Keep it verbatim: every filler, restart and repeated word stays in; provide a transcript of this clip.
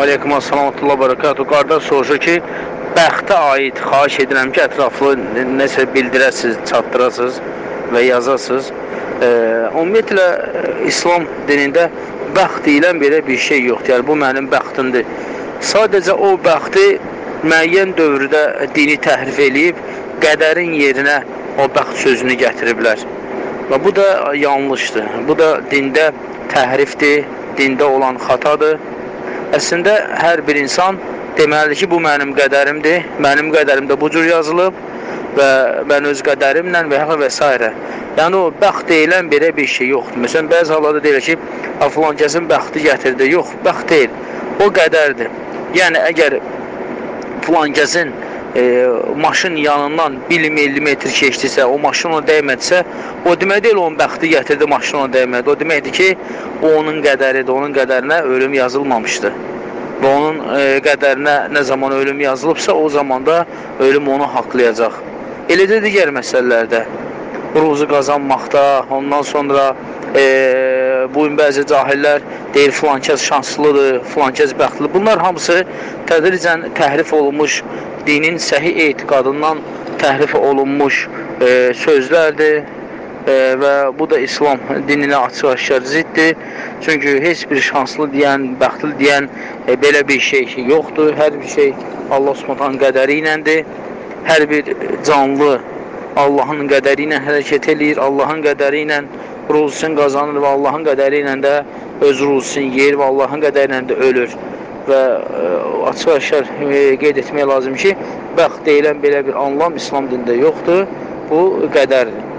Aleyküm assalam və barakatuhu. Qardaş soruşur ki, bəxtə aid xahiş edirəm ki, ətraflı nəsə bildirəsiniz, çatdırasınız və yazasınız. E, ümumiyyətlə, İslam dinində bəxt deyilən belə bir şey yoxdur. Yəni, bu mənim bəxtimdir. Sadəcə o bəxti müəyyən dövrdə dini təhrif eləyib, qədərin yerinə o bəxt sözünü gətiriblər. Və bu da yanlışdır. Bu da dində təhrifdir, dində olan xatadır. Əslində, hər bir insan deməli ki, bu mənim qədərimdir, mənim qədərimdə bu cür yazılıb və mən öz qədərimlə və və s. Yəni, o bəxt deyilən belə bir şey yoxdur. Məsələn, bəzi hallarda deyir ki, filan kəsin bəxti gətirdi. Yox, bəxt deyil, o qədərdir. Yəni, əgər filan kəsin e, maşın yanından bir millimetr keçdisə, o maşın ona dəymədisə, o demək deyil, onun bəxti gətirdi, maşın ona dəymədi. O deməkdir ki, o onun qədəridir, onun qədərinə ölüm yazılmamışdı. Və onun e, qədərinə nə zaman ölüm yazılıbsa, o zaman da ölüm onu haqlayacaq. Eləcə digər məsələlərdə, ruzu qazanmaqda, ondan sonra e, bu gün bəzi cahillər deyir, filan kəs şanslıdır, filan kəs bəxtlidir. Bunlar hamısı tədricən təhrif olunmuş, dinin səhi etiqadından təhrif olunmuş e, sözlərdir. E, və bu da İslam dininə açıq-aşkar ziddir. Çünki heç bir şanslı deyən, bəxtli deyən e, belə bir şey yoxdur. Hər bir şey Allah Subhanahu qədəri iləndir. Hər bir canlı Allahın qədəri ilə hərəkət eləyir. Allahın qədəri ilə ruzusunu qazanır və Allahın qədəri ilə də öz ruzusunu yeyir və Allahın qədəri ilə də ölür. Və e, açıq-aşkar e, qeyd etmək lazım ki, bəxt deyilən belə bir anlam İslam dində yoxdur. Bu qədərdir.